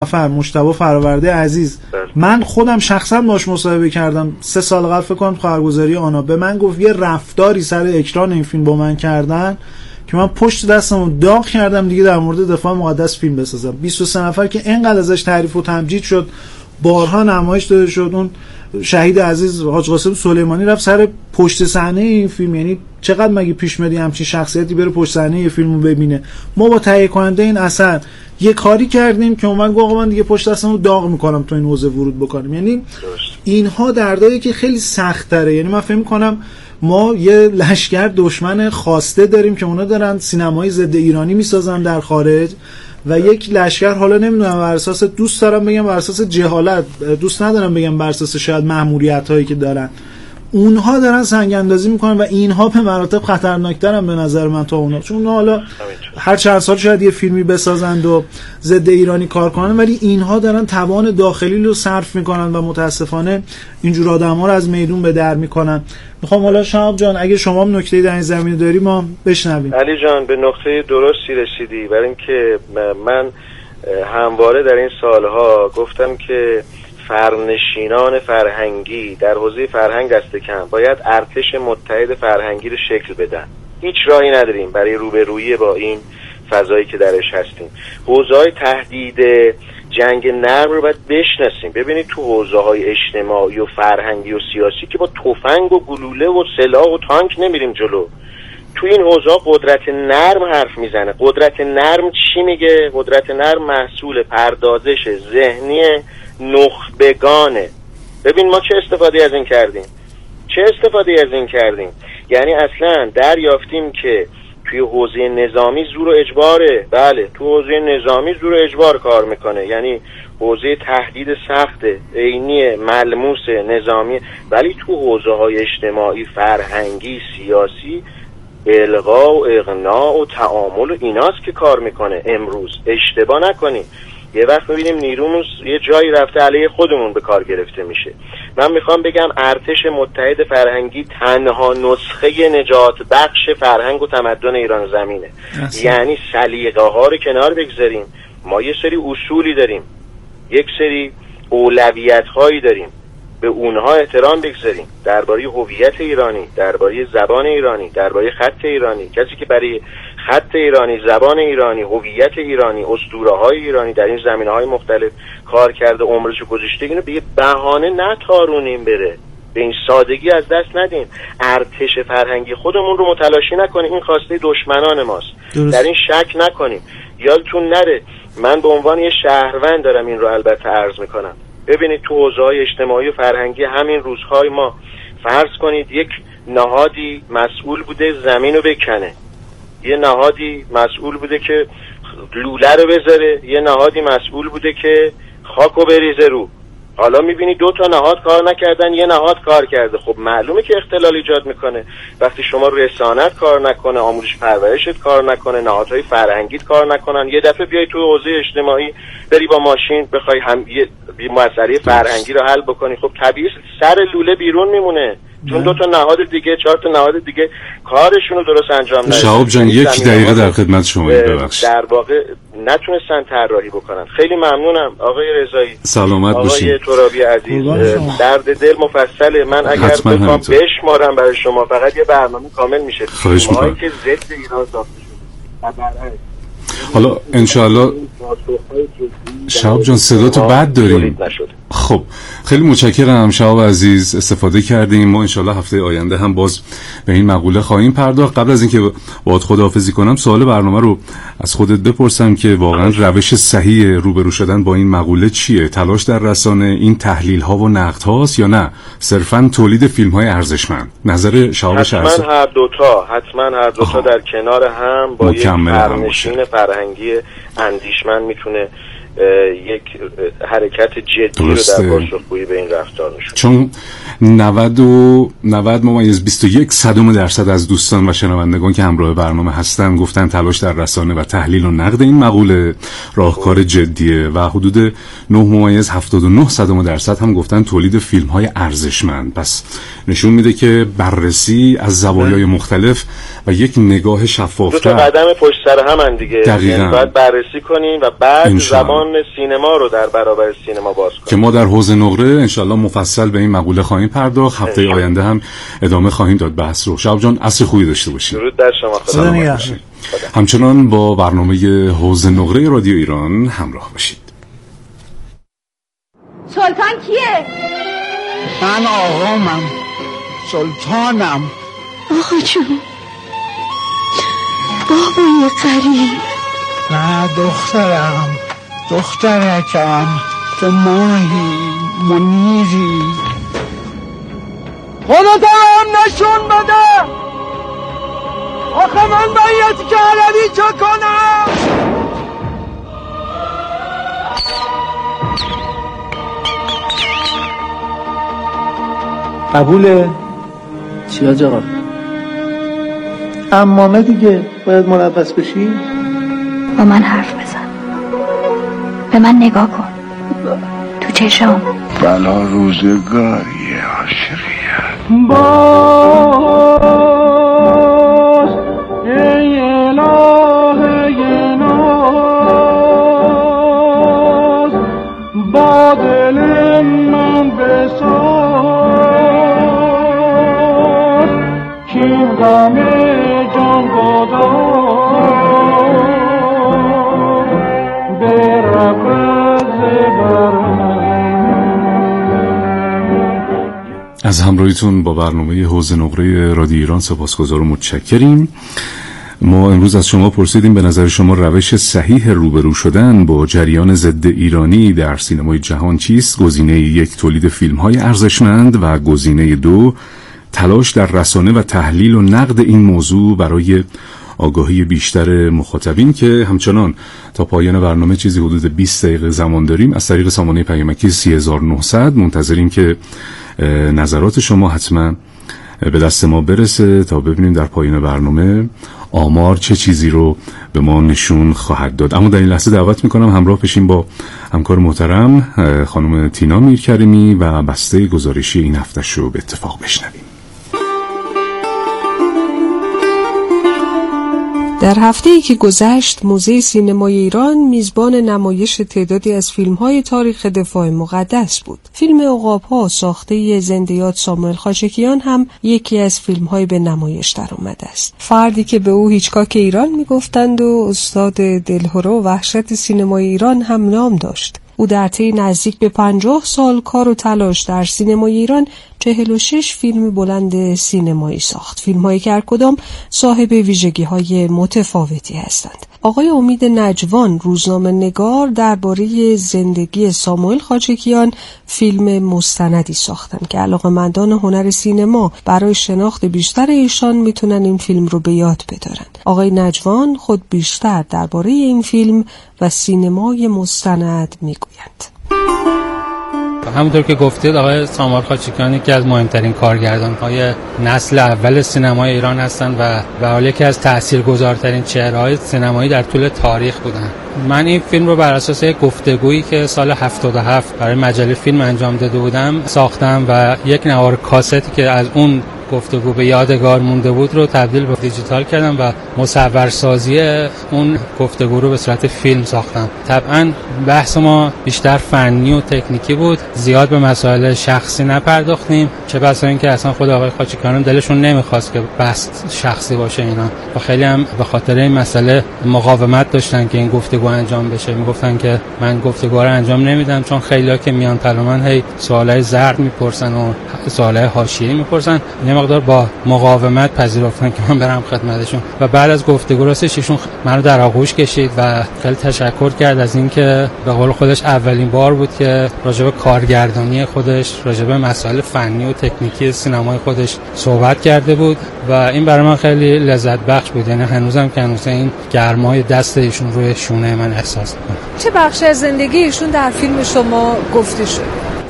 مجتبی فراورده عزیز، من خودم شخصا باش مصاحبه کردم 3 سال قبل فکر کنم خبرگزاری آنا، به من گفت یه رفتاری سر اکران این فیلم با من کردن که من پشت دستمو داغ کردم دیگه در مورد دفاع مقدس فیلم بسازم. 23 نفر که اینقدر ازش تعریف و تمجید شد، بارها نمایش داده شد. اون شهید عزیز حاج قاسم سلیمانی رفت سر پشت صحنه این فیلم، یعنی چقدر مگه پیش میاد همچین شخصیتی بره پشت صحنه یه فیلمو ببینه. ما با تهیه کننده این اثر یه کاری کردیم که اومد گفت آقا من دیگه پشت دستمو داغ میکنم تو این حوزه ورود بکنیم. یعنی اینها دردایی که خیلی سخت تره. یعنی من فکر میکنم ما یه لشکر دشمن خواسته داریم که اونا دارن سینمای ضد ایرانی میسازن در خارج، و یک لشکر، حالا نمیدونم بر اساس، دوست دارم بگم بر اساس جهالت، دوست ندارم بگم بر اساس شاید مأموریت هایی که دارن، اونها دارن سنگ اندازی میکنن و اینها به مراتب خطرناکترن به نظر من تا اونا. چون حالا هر چند سال شاید یه فیلمی بسازند و ضد ایرانی کار کنن، ولی اینها دارن توان داخلی رو صرف میکنن و متاسفانه اینجور آدم‌ها رو از میدون به در میکنن. میخوام حالا شهاب جان اگه شما هم نکته‌ای در این زمینه داری ما بشنویم. علی جان به نقطه درستی رسیدی، برای اینکه من همواره در این سالها گفتم که فرنشینان فرهنگی در حوزه فرهنگ دست کم باید ارتش متحد فرهنگی رو شکل بدن. هیچ راهی نداریم برای روبرویی با این فضایی که درش هستیم. حوزه‌های تهدید جنگ نرم رو باید بشناسیم. ببینید تو حوزه‌های اجتماعی و فرهنگی و سیاسی که با تفنگ و گلوله و سلاح و تانک نمیریم جلو. تو این حوزه‌ها قدرت نرم حرف میزنه. قدرت نرم چی میگه؟ قدرت نرم محصول پردازش ذهنی نخبگانه. ببین ما چه استفاده از این کردیم. یعنی اصلا دریافتیم که توی حوزه نظامی زور و اجباره. بله، تو حوزه نظامی زور و اجبار کار میکنه، یعنی حوزه تهدید سخت عینی ملموس نظامی، ولی تو حوزه های اجتماعی، فرهنگی، سیاسی الغا و اغنا و تعامل و ایناست که کار میکنه. امروز اشتباه نکنیم، یه وقت میبینیم نیرومون یه جایی رفته علیه خودمون به کار گرفته میشه. من میخوام بگم ارتش متحد فرهنگی تنها نسخه نجات بخش فرهنگ و تمدن ایران زمینه. یعنی سلیقه ها رو کنار بگذاریم، ما یه سری اصولی داریم، یک سری اولویت هایی داریم، به اونها احترام بگذاریم، درباره هویت ایرانی، درباره زبان ایرانی، درباره خط ایرانی. کسی که برای خط ایرانی، زبان ایرانی، هویت ایرانی، اسطوره‌های ایرانی در این زمینه‌های مختلف کار کرده، عمرشو گذاشته، اینو به یه بهانه نتارونیم بره، به این سادگی از دست ندیم. ارتش فرهنگی خودمون رو متلاشی نکنیم، این خواسته دشمنان ماست. در این شک نکنیم. یادتون نره من به عنوان یه شهروند دارم این رو البته عرض میکنم. ببینید تو حوزه‌های اجتماعی و فرهنگی همین روزهای ما فرض کنید یک نهادی مسئول بوده زمین رو بکنه، یه نهادی مسئول بوده که لوله رو بذاره، یه نهادی مسئول بوده که خاکو بریزه رو. حالا میبینی 2 تا نهاد کار نکردن، یه نهاد کار کرده. خب معلومه که اختلال ایجاد میکنه. وقتی شما رسانت کار نکنه، آموزش پرورشت کار نکنه، نهادهای فرهنگیت کار نکنن، یه دفعه بیای تو حوزه اجتماعی بری با ماشین بخوای هم یه مسئله فرهنگی رو حل بکنی، خب طبیعی سر لوله بیرون میمونه، چون 2 تا نهاد دیگه، 4 تا نهاد دیگه کارشون رو درست انجام ندادن. شهاب جان 1 دقیقه در خدمت شما، ببخشید. در واقع نتونستن طراحی بکنن. خیلی ممنونم آقای رضایی، سلامت باشید. آقای ترابی عزیز، درد دل مفصله. من اگر بخوام بشمارم برای شما فقط یه برنامه کامل میشه. خواهش که ضد ایران ساخته شده. حالا انشاءالله شهاب جان صدا تو بد داریم. خب خیلی متشکرم شهاب عزیز، استفاده کردیم. ما انشاءالله هفته آینده هم باز به این مقوله خواهیم پرداخت. قبل از اینکه باهات خداحافظی کنم سوال برنامه رو از خودت بپرسم که واقعا روش صحیح روبرو شدن با این مقوله چیه؟ تلاش در رسانه، این تحلیل ها و نقد هاست، یا نه صرفا تولید فیلم های ارزشمند؟ نظر شهاب حتما هر دوتا در کنار هم با یک فرنشین فرهنگی اندیشمند میتونه یک حرکت جدی رو در پاسخگویی به این رفتار نشون. چون 90.21% از دوستان و شنوندگان که همراه برنامه هستن گفتن تلاش در رسانه و تحلیل و نقد این مقوله راهکار جدیه و حدود 9.79% هم گفتن تولید فیلم های ارزشمند. پس نشون میده که بررسی از زوایای مختلف و یک نگاه شفاف 2 تا قدم پشت سر هم دیگه. یعنی باید بررسی کنیم و بعد زبان دهان سینما رو در برابر سینما باز کنیم که ما در حوض نقره انشالله مفصل به این مقوله خواهیم پرداخت. هفته آینده هم ادامه خواهیم داد بحث رو. شهاب جان عصر خوبی داشته باشید. درود در شما. خدا نگهدار. همچنان با برنامه حوض نقره رادیو ایران همراه باشید. سلطان کیه؟ من آقامم، سلطانم. آقا جون، بابای قریب. نه دخترم، دخترکم، تو ماهی منیری. خودت هم نشون بده. آخه من باید کردی چه کنم؟ قبوله؟ چی آقا؟ امامه دیگه باید ملبس بشی؟ با من حرف بزن، به من نگاه کن تو چشم. بلا روزگاری عاشقیت. باز ای الهه ناز با دل من بساز کین غم جان گداز به رفض برمن. از همراهیتون با برنامه حوض نقره رادیو ایران سپاسگزار و متشکریم. ما امروز از شما پرسیدیم به نظر شما روش صحیح روبرو شدن با جریان ضد ایرانی در سینمای جهان چیست؟ گزینه 1 تولید فیلم‌های ارزشمند و گزینه 2 تلاش در رسانه و تحلیل و نقد این موضوع برای آگاهی بیشتر مخاطبین که همچنان تا پایان برنامه چیزی حدود 20 دقیقه زمان داریم. از طریق سامانه پیامکی 3900 منتظریم که نظرات شما حتما به دست ما برسه تا ببینیم در پایان برنامه آمار چه چیزی رو به ما نشون خواهد داد. اما در این لحظه دعوت میکنم همراه بشیم با همکار محترم خانم تینا میرکریمی و بسته گزارشی این هفتهش رو به اتفاق بشنویم. در هفته‌ای که گذشت موزه سینمای ایران میزبان نمایش تعدادی از فیلم‌های تاریخ دفاع مقدس بود. فیلم عقاب‌ها ساخته زنده یاد ساموئل خاچکیان هم یکی از فیلم‌های به نمایش درآمده است. فردی که به او هیچکاک ایران میگفتند و استاد دلهره و وحشت سینمای ایران هم نام داشت. او در طی نزدیک به 50 سال کار و تلاش در سینمای ایران 46 فیلم بلند سینمایی ساخت. فیلم‌هایی که هر کدام صاحب ویژگی‌های متفاوتی هستند. آقای امید نجوان روزنامه‌نگار درباره زندگی ساموئل خاچکیان فیلم مستندی ساختند که علاقه‌مندان هنر سینما برای شناخت بیشتر ایشان میتونن این فیلم رو به یاد بدارن. آقای نجوان خود بیشتر درباره این فیلم و سینمای مستند میگویند. همونطور که گفتید آقای ساموئل خاچکیان یکی از مهمترین کارگردان‌های نسل اول سینمای ایران هستند و به حال یکی از تاثیرگذارترین چهره‌های سینمایی در طول تاریخ بودند. من این فیلم رو بر اساس یک گفتگویی که سال 77 برای مجله فیلم انجام داده بودم ساختم و یک نوار کاستی که از اون گفتگو به یادگار مونده بود رو تبدیل به دیجیتال کردم و مصورسازی اون گفتگو رو به صورت فیلم ساختم. طبعا بحث ما بیشتر فنی و تکنیکی بود، زیاد به مسائل شخصی نپرداختیم، چه بسا اینکه اصلا خود آقای خاچکیان دلشون نمیخواست که بحث شخصی باشه اینا و خیلی هم به خاطر این مسئله مقاومت داشتن که این گفتگو انجام بشه. میگفتن که من گفتگو رو انجام نمیدم چون خیلی‌ها که میان پلو من هی سوالای زرد میپرسن و سوالای حاشیه‌ای میپرسن. مقدار با مقاومت پذیرفتن که من برم خدمتشون و بعد از گفتگو راستش ایشون منو در آغوش کشید و خیلی تشکر کرد از اینکه به قول خودش اولین بار بود که راجع به کارگردانی خودش، راجع به مسائل فنی و تکنیکی سینمای خودش صحبت کرده بود و این برای من خیلی لذت بخش بود. یعنی هنوزم که هنوز این گرمای دست ایشون روی شونه من احساس می‌کنم. چه بخشی از زندگی ایشون در فیلم شما گفته شد؟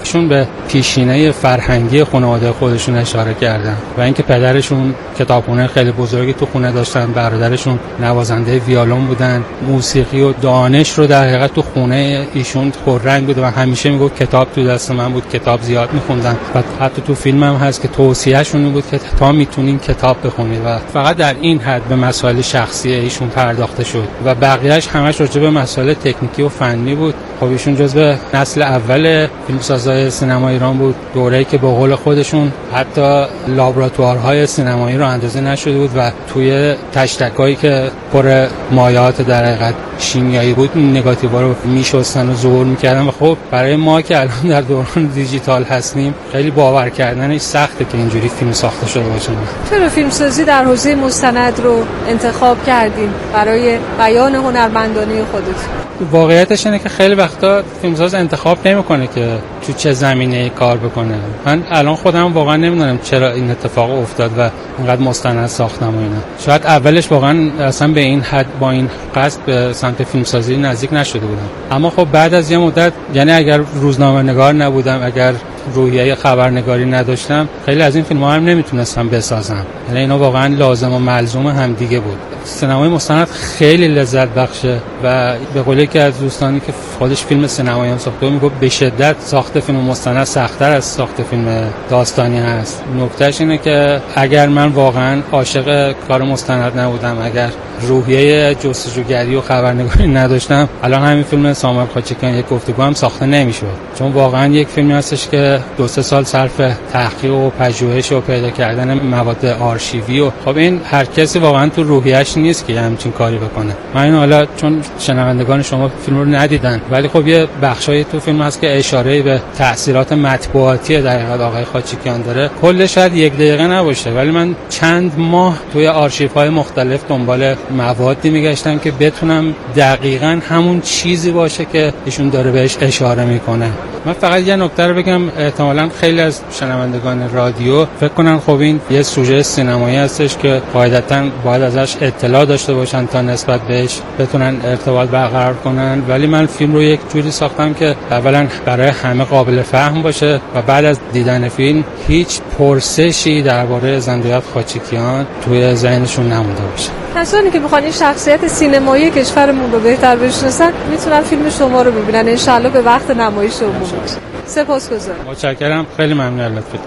شون به پیشینه فرهنگی خانواده خودشون اشاره کردن و اینکه پدرشون کتابخونه خیلی بزرگی تو خونه داشتن، برادرشون نوازنده ویولون بودن، موسیقی و دانش رو در حقیقت تو خونه ایشون پررنگ بود و همیشه میگفت کتاب تو دست من بود، کتاب زیاد میخوندن و حتی تو فیلم هم هست که توصیه‌شون این بود که تا میتونین کتاب بخونید و فقط در این حد به مسائل شخصی ایشون پرداخته شد و بقیه‌اش همش راجع به مسائل تکنیکی و فنی بود. خب ایشون جزو نسل اول فیلمسازهای سینما ایران بود، دوره‌ای که به قول خودشون حتی لابراتوارهای سینمایی رو اندازه نشده بود و توی تشتکایی که پر مایعات در حقیقت شیمیایی بود نگاتیوا رو میشستن و ظهور میکردن و خب برای ما که الان در دوران دیجیتال هستیم خیلی باور کردنش سخته که اینجوری فیلم ساخته شده باشه. چرا فیلمسازی در حوزه مستند رو انتخاب کردین برای بیان هنرمندانه خودت؟ واقعیتش اینه که خیلی وقتا فیلمساز انتخاب نمیکنه که تو چه زمینه‌ای کار بکنه. من الان خودم واقعا نمیدونم چرا این اتفاق افتاد و اینقدر مستند ساختم و اینا. شاید اولش واقعا اصلا به این حد با این قصد به سمت فیلمسازی نزدیک نشده بودم، اما خب بعد از یه مدت، یعنی اگر روزنامه‌نگار نبودم، اگر روحیه خبرنگاری نداشتم، خیلی از این فیلم‌ها هم نمیتونستم بسازم. یعنی اینا واقعا لازم و ملزوم هم دیگه بود. سینمای مستند خیلی لذت بخشه و به قولی که از دوستانی که خودش فیلم سینمایی هم ساخته میگه به شدت ساخت فیلم مستند سخت‌تر از ساخت فیلم داستانی هست. نکتهش اینه که اگر من واقعا عاشق کار مستند نبودم، اگر روحیه جستجوگری و خبرنگاری نداشتم، الان همین فیلم ساموئل خاچکیان یک گفتگو هم ساخته نمیشد، چون واقعا یک فیلمی هستش که 2-3 سال صرف تحقیق و پژوهش و پیدا کردن مواد آرشیوی و خب این هر کسی واقعا تو روحیه‌اش نیست که همچین کاری بکنه. من حالا چون شنوندگان شما فیلم رو ندیدن، ولی خب یه بخشایی تو فیلم هست که اشاره به تاثیرات مطبوعاتی در حقیقت آقای خاچکیان داره. کلش شاید 1 دقیقه نباشه، ولی من چند ماه توی آرشیوهای مختلف دنبال موادی میگشتم که بتونم دقیقاً همون چیزی باشه که ایشون داره بهش اشاره میکنه. من فقط یه نکته رو بگم، احتمالاً خیلی از شنوندگان رادیو فکر کنن خب این یه سوژه سینمایی هستش که قاعدتاً باید ازش اطلاع داشته باشن تا نسبت بهش بتونن ارتباط برقرار کنن، ولی من فیلم رو یک جوری ساختم که اولاً برای همه قابل فهم باشه و بعد از دیدن فیلم هیچ پرسشی درباره زندیات خاچکیان توی ذهنشون نمونده باشه. کسانی که میخوان این شخصیت سینمایی کشورمون رو بهتر بشناسن میتونن فیلم شما رو ببینن، انشالله به وقت نمایش عمومی. سپاسگزارم. متشکرم، خیلی ممنون از لطفتون.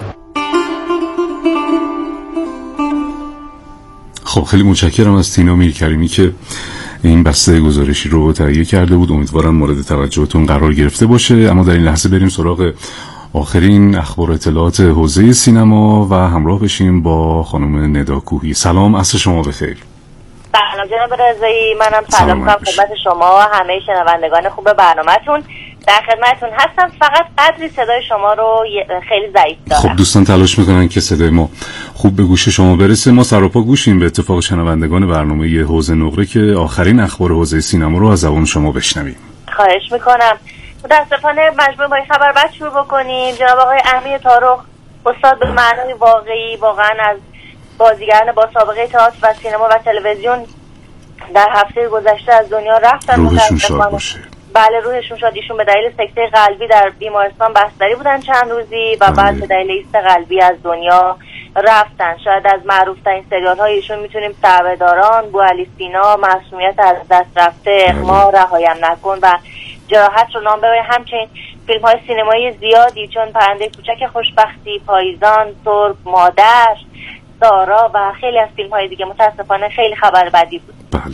خب خیلی متشکرم از تینا میرکریمی که این بسته گزارشی رو تهیه کرده بود. امیدوارم مورد توجهتون قرار گرفته باشه. اما در این لحظه بریم سراغ آخرین اخبار اطلاعات حوزه سینما و همراه بشیم با خانم ندا کوهی. سلام، عصر شما بخیر. سلام جناب رضایی، منم سلام می‌کنم خدمت شما و همه شنوندگان خوب برنامه‌تون. در خدمتتون هستم. فقط قدری صدای شما رو خیلی ضعیف دارم. خب دوستان تلاش میکنن که صدای ما خوب به گوش شما برسه. ما سراپا گوشیم به اتفاق شنوندگان برنامه حوزه نقره که آخرین اخبار حوزه سینما رو از زبان شما بشنویم. خواهش میکنم. متاسفانه مجبور با این خبر بعد شروع بکنیم. جناب آقای احمدی طارق، استاد به معنای واقعی واقعا از بازیگران با سابقه تئاتر و سینما و تلویزیون در هفته گذشته از دنیا رفتن. روحشون شاد باشه. بله روحشون شاد. ایشون به دلیل سکته قلبی در بیمارستان بستری بودن چند روزی و بعد به دلیل ایست قلبی از دنیا رفتن. شاید از معروف‌ترین سریال‌های ایشون میتونیم سربه‌داران، بوعلی سینا، معصومیت از دست رفته، اغما، رهایم نکن و جراحت رو نام ببریم. همچنین فیلم‌های سینمایی زیادی چون پرنده کوچک خوشبختی، پاییزان، سرب، مادر، سارا و خیلی از فیلم‌های دیگه. متاسفانه خیلی خبر بدی بود. بله.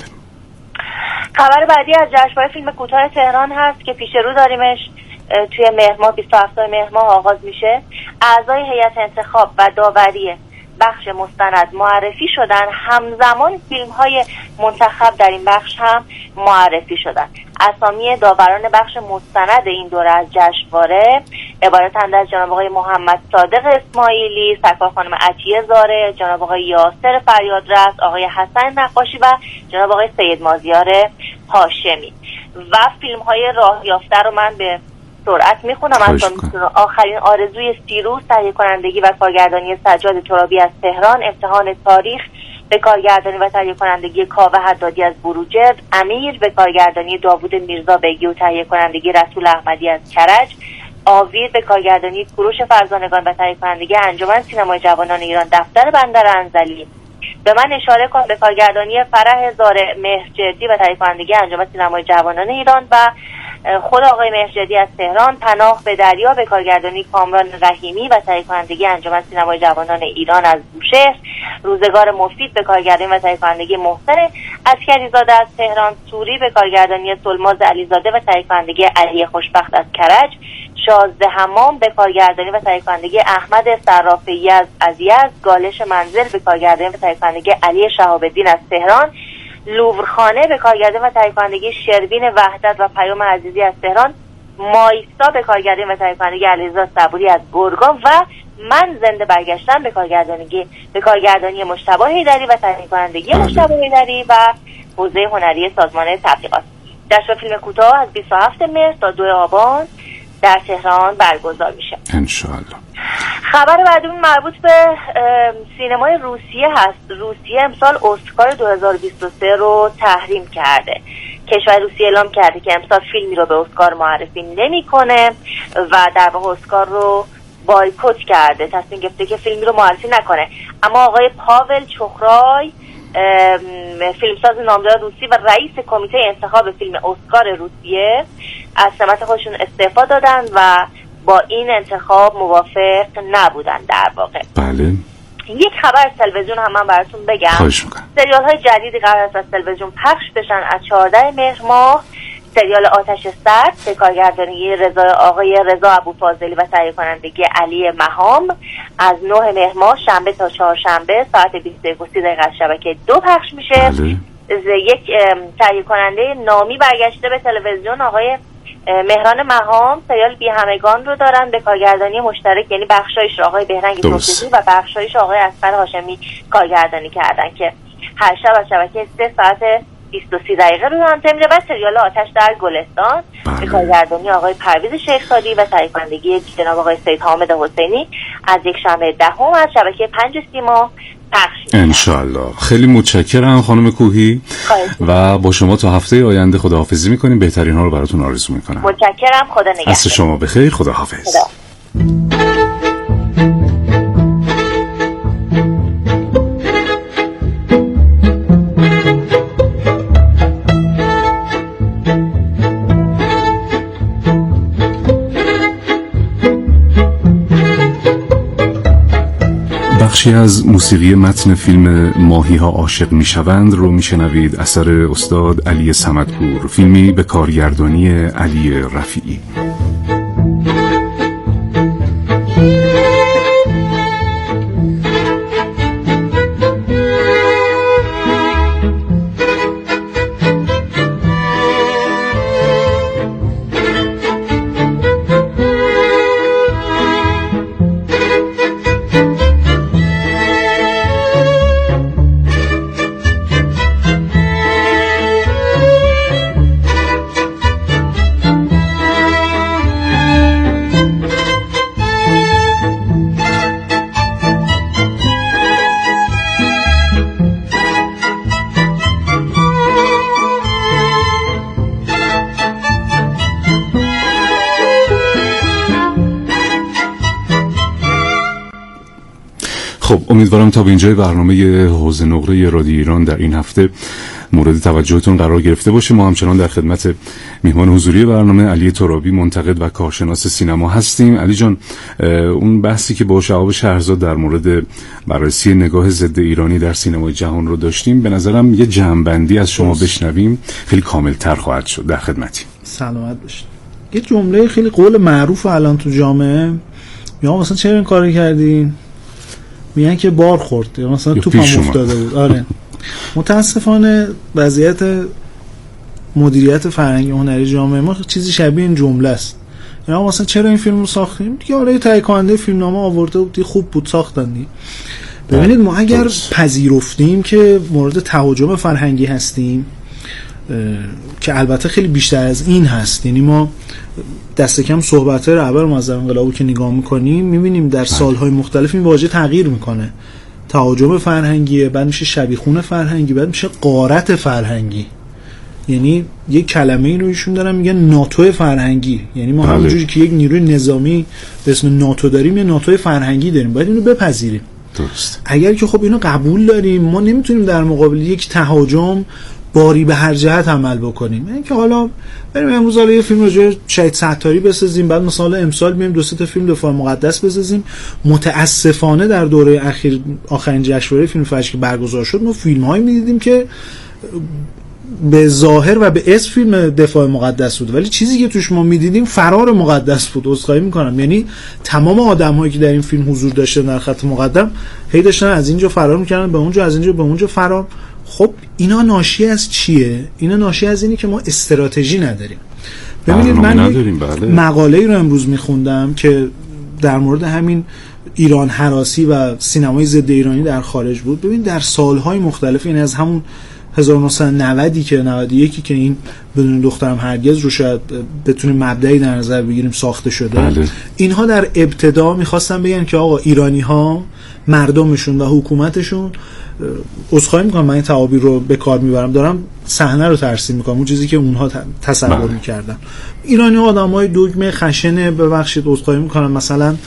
خبر بعدی از جشنواره فیلم کوتاه تهران هست که پیش رو داریمش. توی مهر ماه 27 مهر ماه آغاز میشه. اعضای هیئت انتخاب و داوری بخش مستند معرفی شدن، همزمان فیلم‌های منتخب در این بخش هم معرفی شدن. اسامی داوران بخش مستند این دوره از جشنواره عبارتند از جناب آقای محمد صادق اسماعیلی، سرکار خانم عطیه زاره، جناب آقای یاسر فریادرس، آقای حسن نقاشی و جناب آقای سید مازیار هاشمی. و فیلم‌های راه یافته رو من به سرعت میخونم. آخرین آرزوی سیروس، تهیه کنندگی و کارگردانی سجاد ترابی از تهران، امتحان تاریخ به کارگردانی و تهیه کنندگی کاوه حدادی از بروجرد، امیر به کارگردانی داوود میرزا بیگی و تهیه کنندگی رسول احمدی از کرج، آویر به کارگردانی کوروش فرزانگان و تهیه کنندگی انجمن سینمای جوانان ایران دفتر بندر انزلی. به من اشاره کن به کارگردانی فرح زاره مهرجدی و تهیه کنندگی انجمن سینمای جوانان ایران و خود آقای مهرجدی از تهران. پناه به دریا به کارگردانی کامران رحیمی و تهیه کنندگی انجمن سینمای جوانان ایران از بوشهر. روزگار مفید به کارگردانی و تهیه کنندگی محسن عسکریزاده از تهران. سوری به کارگردانی سلماز علیزاده و تهیه کنندگی علی خوشبخت از کرج. شازده حمام به کارگردانی و تهیه کنندگی احمد صرافی از یزد. گالش منزل به کارگردانی و تهیه کنندگی علی شهاب‌الدین از تهران. لوورخانه به کارگردانی و تهیه کنندگی شروین وحدت و پیام عزیزی از تهران. مایستا به کارگردانی و تهیه کنندگی علیرضا صبوری از گرگان و من زنده برگشتم به کارگردانی مجتبی حیدری و تهیه کنندگی مجتبی حیدری و حوزه هنری سازمان تبلیغات. جشن فیلم کوتاه از 27 مهر تا 2 آبان در تهران برگزار میشه انشالله. خبر بعدی مربوط به سینمای روسیه هست. روسیه امسال اسکار 2023 رو تحریم کرده. کشور روسیه اعلام کرده که امسال فیلمی رو به اسکار معرفی نمیکنه و در واقع اسکار رو بایکوت کرده، تصمیم گرفته که فیلمی رو معرفی نکنه. اما آقای پاول چوخرای فیلمساز نامدار روسی و رئیس کمیته انتخاب فیلم اسکار روسیه از سمت خودشون استعفا دادن و با این انتخاب موافق نبودن. در واقع بله. یک خبر تلویزیون هم من براتون بگم. سریال های جدیدی قرار است از تلویزیون پخش بشن از 14 مهر ماه. سریال آتش سرد به کارگردانی آقای رضا ابوفاضلی و تهیه کنندگی علی مهام از 9 مهر ماه شنبه تا چهارشنبه ساعت 21:30 از شبکه 2 پخش میشه. یک تهیه کننده نامی برگشته به تلویزیون آقای مهران مهام سریال بی همگان رو دارن به کارگردانی مشترک، یعنی بخشایش آقای بهرنگ توفیقی و بخشایش آقای اصغر هاشمی کارگردانی کردن که هر شب از شبکه 3 ساعت 23 دقیقه رو هم میره. و سریال آتش در گلستان به کارگردانی آقای پرویز شیخزادی و تهیه کنندگی جناب آقای سید حامد حسینی از یک شنبه 10 از شبکه 5 سیما پخش میشه انشالله. خیلی متشکرم خانم کوهی و با شما تا هفته آینده خداحافظی میکنیم. بهترین ها رو براتون آرزو میکنم. متشکرم. خدا نگهدار. عصر شما بخیر. خداحافظ. بخشی از موسیقی متن فیلم ماهی‌ها عاشق می‌شوند رو می‌شنوید، اثر استاد علی صمدپور، فیلمی به کارگردانی علی رفیعی. خب امیدوارم تا به اینجای برنامه حوزه نقره رادیو ایران در این هفته مورد توجهتون قرار گرفته باشه. ما همچنان در خدمت میهمان حضوری برنامه علی ترابی، منتقد و کارشناس سینما هستیم. علی جان، اون بحثی که با شهاب شهرزاد در مورد بررسی نگاه ضد ایرانی در سینمای جهان رو داشتیم، به نظرم یه جمع‌بندی از شما بشنویم خیلی کامل‌تر خواهد شد. در خدمتیم. سلامت باشید. یه جمله خیلی قول معروف الان تو جامعه، یا مثلا چرا این کارو کردین؟ میگن که بار خورد یا مثلا توپم افتاده بود. آره. متاسفانه وضعیت مدیریت فرهنگی هنری جامعه ما چیزی شبیه این جمله است. یا مثلا چرا این فیلمو ساختیم؟ دیگه آره تهیه کننده فیلمنامه آورده بود، خوب بود ساختن دیگه. ببینید ما اگر پذیرفتیم که مورد تهاجم فرهنگی هستیم، که البته خیلی بیشتر از این هست، یعنی ما دست کم صحبت‌های رهبر معظم انقلابو که نگاه می‌کنیم می‌بینیم در سال‌های مختلف این واژه تغییر می‌کنه. تهاجم فرهنگی، بعد میشه شبیخون فرهنگی، بعد میشه غارت فرهنگی. یعنی یک کلمه ای رو ایشون دارن میگن ناتو فرهنگی، یعنی ما همونجوری که یک نیروی نظامی به اسم ناتو داریم، یه ناتو فرهنگی داریم، باید اینو بپذیریم. درست. اگر که خب اینو قبول داریم، ما نمیتونیم در مقابل یک تهاجم باری به هر جهت عمل بکنیم. یعنی که حالا بریم امروز یه فیلم راجع به شهید ستاری بسازیم، بعد مثلا امسال میایم 2 تا فیلم دفاع مقدس بسازیم. متاسفانه در دوره اخیر آخرین جشنواره فیلم فجر که برگزار شد، ما فیلم‌هایی می‌دیدیم که به ظاهر و به اسم فیلم دفاع مقدس بود، ولی چیزی که توش ما می‌دیدیم فرار مقدس بود. عذرخواهی می‌کنم، یعنی تمام آدم‌هایی که در این فیلم حضور داشتن در خط مقدم هی داشتن از اینجا فرار می‌کردن به اونجا، از اینجا به اونجا فرار. خب اینا ناشی از چیه؟ اینا ناشی از اینه که ما استراتژی نداریم. ببینید من مقاله‌ای رو امروز می‌خوندم که در مورد همین ایران هراسی و سینمای ضد ایرانی در خارج بود. ببین در سال‌های مختلف، یعنی از همون 1990 که 91 که این بدون دخترم هرگز رو شاید بتونیم مبدئی در نظر بگیریم ساخته شده. بله. اینها در ابتدا می‌خواستن بگن که آقا ایرانی‌ها مردمشون و حکومتشون، عذرخواهی میکنم من این تعابیر رو به کار میبرم، دارم صحنه رو ترسیم میکنم، اون چیزی که اونها تصور میکردن. ایرانی آدمای دوگمه خشنه، ببخشید عذرخواهی میکنم، مثلا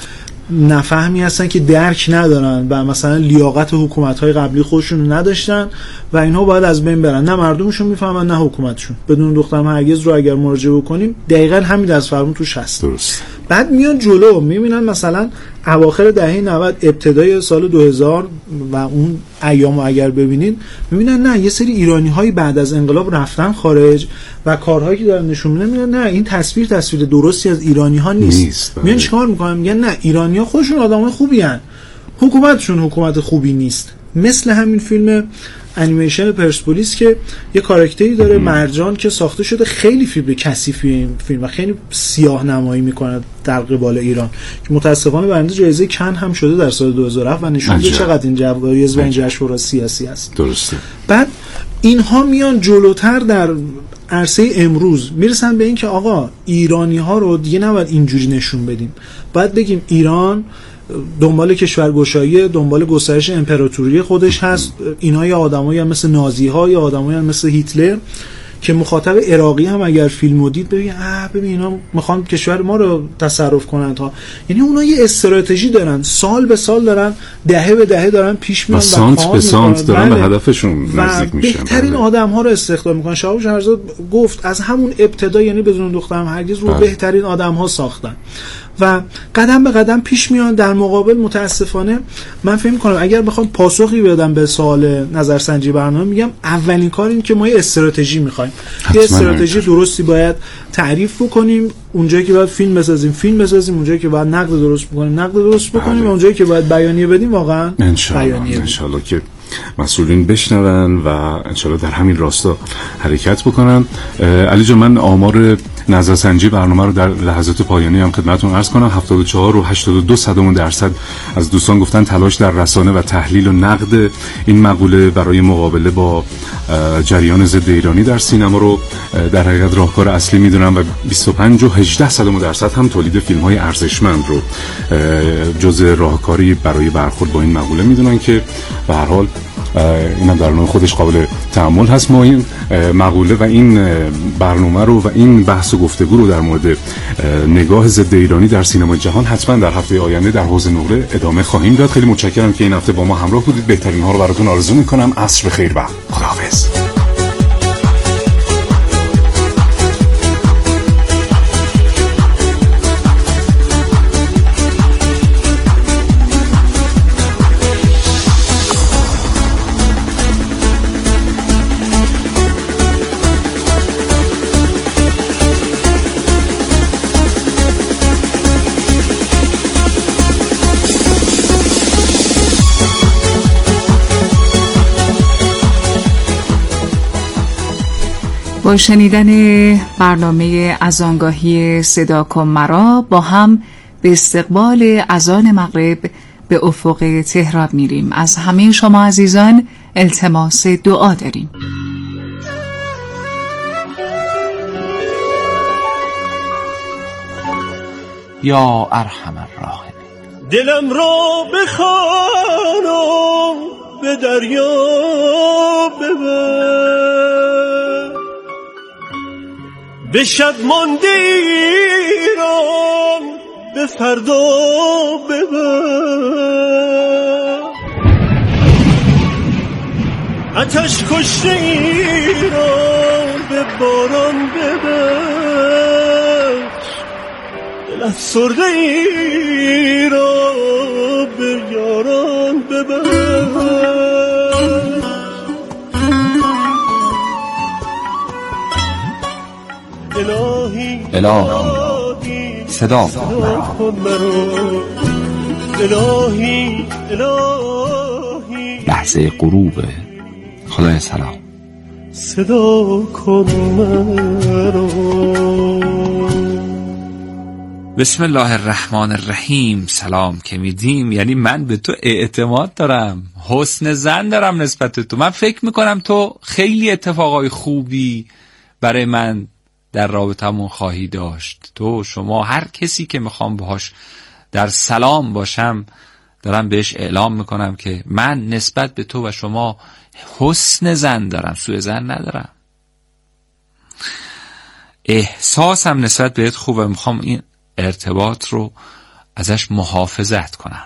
نفهمی هستن که درک ندارن و مثلا لیاقت حکومت‌های قبلی خودشون رو نداشتن و اینها باید از بین برن. نه مردمشون میفهمن نه حکومتشون. بدون دخترم هرگز رو اگر مراجعه بکنیم دقیقاً همین از فرمون توش هست. درست. بعد میان جلو میبینن مثلا اواخر دهه 90 ابتدای سال 2000 و اون ایامو اگر ببینید میبینن نه یه سری ایرانی‌های بعد از انقلاب رفتن خارج و کارهایی که دارن نشون میدن نه این تصویر درستی از ایرانی‌ها نیست. میان چیکار میکنن؟ میگن نه ایرانی‌ها خودشون آدمای خوبی ان، حکومتشون حکومت خوبی نیست. مثل همین فیلم انیمیشن پرسپولیس که یه کاراکتری داره مرجان که ساخته شده خیلی فیلم کثیفی این فیلم و خیلی سیاه نمایی میکنه در قبال ایران که متاسفانه برنده جایزه کن هم شده در سال 2007 و نشون میده چقدر این جوایز و این جشنواره سیاسی است. درسته. بعد اینها میان جلوتر در عرصه امروز میرسن به این که آقا ایرانی ها رو دیگه نباید اینجوری نشون بدیم، باید بگیم ایران دنبال کشورگشایی، دنبال گسترش امپراتوری خودش هست. اینا یا آدمایی هم مثل نازی‌ها یا آدمایی هم مثل هیتلر که مخاطب عراقی هم اگر فیلمو دید ببین ببین اینا میخوان کشور ما رو تصرف کنن تا، یعنی اونا یه استراتژی دارن، سال به سال دارن، دهه به دهه دارن پیش میان و سانت به سانت دارن به هدفشون نزدیک میشن. بهترین آدم‌ها رو استخدام میکنن. شهاب شهرزاد گفت از همون ابتدا، یعنی بدون دخترم هرگز رو بهترین آدم‌ها ساختن و قدم به قدم پیش میان. در مقابل متاسفانه من فکر می‌کنم اگر بخوام پاسخی بدم به سوال نظرسنجی برنامه، میگم اولین کار این که ما یه استراتژی می‌خوایم، یه استراتژی درستی باید تعریف بکنیم. اونجایی که باید فیلم بسازیم، اونجایی که باید نقد درست بکنیم، و اونجایی که باید بیانیه بدیم واقعا بیانیه. انشالله که مسئولین بشنون و انشالله در همین راستا حرکت بکنن. علی جان، من آمار نظرسنجی برنامه رو در لحظات پایانی هم خدمتتون عرض کنم. 74.82% از دوستان گفتن تلاش در رسانه و تحلیل و نقد این مقوله برای مقابله با جریان ضد ایرانی در سینما رو در حقیقت راهکار اصلی میدونن و 25.18% هم تولید فیلم‌های ارزشمند رو جزء راهکاری برای برخورد با این مقوله میدونن که به هر حال اینم در نوع خودش قابل تأمل هست. ما این مقوله و این برنامه رو و این بحث و گفتگو رو در مورد نگاه ضد ایرانی در سینمای جهان حتما در هفته آینده در حوزه نقره ادامه خواهیم داد. خیلی متشکرم که این هفته با ما همراه بودید. بهترین ها رو براتون آرزو میکنم. عصر بخیر و خداحافظ. با شنیدن برنامه اذانگاهی صدا کن مرا با هم به استقبال اذان مغرب به افق تهران میریم. از همه شما عزیزان التماس دعا داریم. یا ارحم الراحمین. دلم را بخوانم به دریا ببر، به شب مانده ایران به فردا ببر، آتش کشته ایران به باران ببر، دل افسرده ایران به یاران ببر. الهی صدا کن مرا، لحظه غروب. خدای سلام صدا کن مرا. بسم الله الرحمن الرحیم. سلام که میدیم یعنی من به تو اعتماد دارم، حسن ظن دارم نسبت به تو. من فکر میکنم تو خیلی اتفاقای خوبی برای من در رابطمون خواهی داشت. تو، شما، هر کسی که میخوام باهاش در سلام باشم دارم بهش اعلام میکنم که من نسبت به تو و شما حسن ظن دارم، سوء ظن ندارم. احساسم نسبت بهت خوبه، میخوام این ارتباط رو ازش محافظت کنم.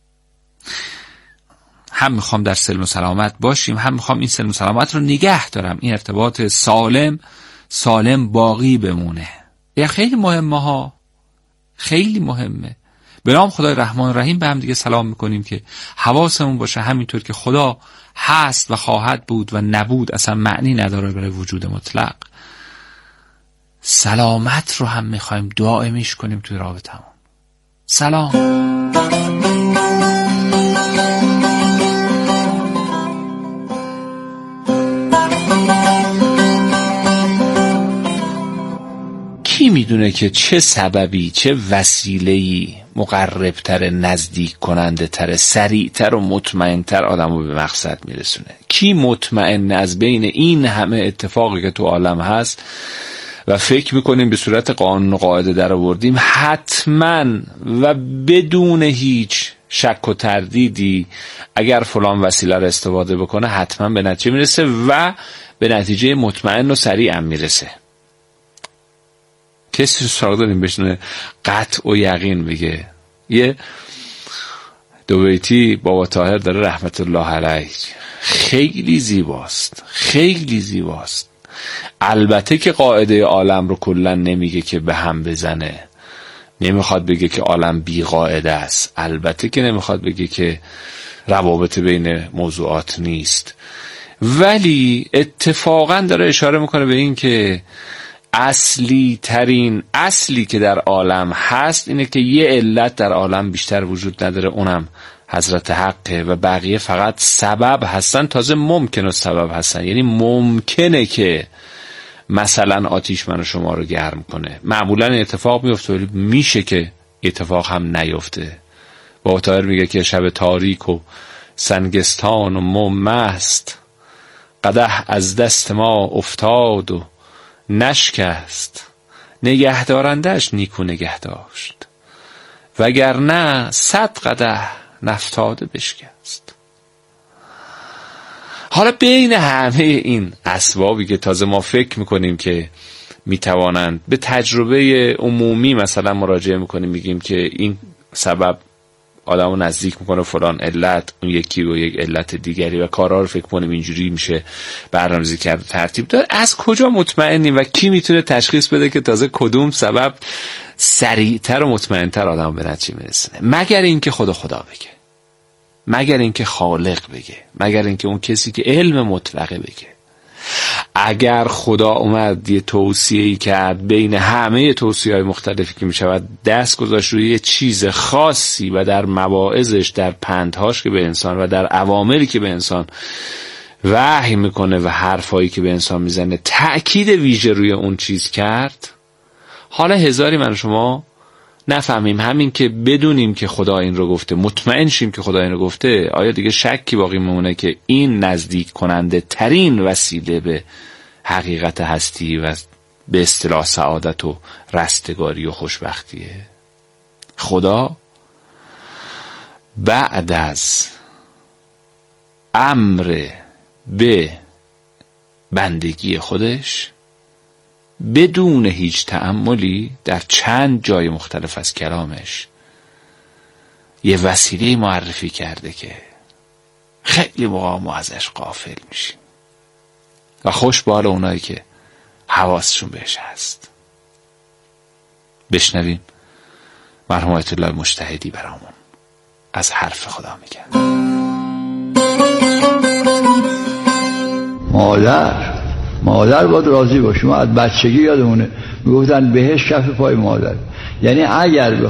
هم میخوام در سلم و سلامت باشیم، هم میخوام این سلم و سلامت رو نگه دارم، این ارتباط سالم باقی بمونه. یا خیلی مهمه ها، خیلی مهمه. به نام خدای رحمان الرحیم به هم دیگه سلام میکنیم که حواسمون باشه همینطور که خدا هست و خواهد بود و نبود اصلا معنی نداره برای وجود مطلق. سلامت رو هم میخوایم دائمیش کنیم توی رابطمون. سلام. کی میدونه که چه سببی، چه وسیله‌ای مقربتر، نزدیک کننده تر، سریعتر و مطمئنتر آدمو به مقصد میرسونه؟ کی مطمئن از بین این همه اتفاقی که تو عالم هست و فکر میکنیم به صورت قانون و قاعده در آوردیم حتما و بدون هیچ شک و تردیدی اگر فلان وسیله رو استفاده بکنه حتما به نتیجه میرسه و به نتیجه مطمئن و سریع هم میرسه؟ کسی رو سراغ داریم بشنه قطع و یقین بگه؟ یه دو بیتی بابا طاهر داره رحمت الله علیه، خیلی زیباست، خیلی زیباست. البته که قاعده عالم رو کلا نمیگه که به هم بزنه، نمیخواد بگه که عالم بی قاعده است، البته که نمیخواد بگه که روابط بین موضوعات نیست، ولی اتفاقا داره اشاره میکنه به این که اصلی ترین اصلی که در عالم هست اینه که یه علت در عالم بیشتر وجود نداره، اونم حضرت حقه و بقیه فقط سبب هستن. تازه ممکنه سبب هستن، یعنی ممکنه که مثلا آتیش من و شما رو گرم کنه. معمولا اتفاق میفته ولی میشه که اتفاق هم نیفته. با طاهر میگه که شب تاریک و سنگستان و مست، قدح از دست ما افتاد و نشکست، نگهدارندش نیکو نگه داشت، وگرنه 100 قدح نفتاده بشکست. حالا بین همه این اسبابی که تازه ما فکر میکنیم که میتوانند به تجربه عمومی مثلا مراجعه میکنیم، میگیم که این سبب آدمو نزدیک میکنه فلان علت، اون یکی و یک علت دیگری و کارها رو فکر کنیم اینجوری میشه برنامه‌ریزی کرد، ترتیب داد. از کجا مطمئنیم و کی میتونه تشخیص بده که تازه کدوم سبب سریعتر و مطمئنتر آدمو به نتیجه میرسونه؟ مگر اینکه خدا بگه، مگر اینکه خالق بگه، مگر اینکه اون کسی که علم مطلقه بگه. اگر خدا اومد یه توصیه‌ای کرد بین همه توصیه‌های مختلفی که میشود دست گذاشت روی یه چیز خاصی و در مواعظش، در پندهاش که به انسان و در اوامری که به انسان وحی میکنه و حرفایی که به انسان میزنه تأکید ویژه روی اون چیز کرد، حالا هزاری من شما نفهمیم، همین که بدونیم که خدا این رو گفته، مطمئن شیم که خدا این رو گفته، آیا دیگه شکی باقی میمونه که این نزدیک کننده ترین وسیله به حقیقت هستی و به اصطلاح سعادت و رستگاری و خوشبختیه؟ خدا بعد از امر به بندگی خودش بدون هیچ تأملی در چند جای مختلف از کلامش یه وسیله معرفی کرده که خیلی موقع ما ازش غافل میشیم و خوش به حال اونایی که حواسشون بهش هست. بشنویم مرحوم آیت الله مجتهدی برامون از حرف خدا میگن. مادر باید راضی باشه. ما از بچگی یادمونه میگفتن بهش کف پای مادر. یعنی اگر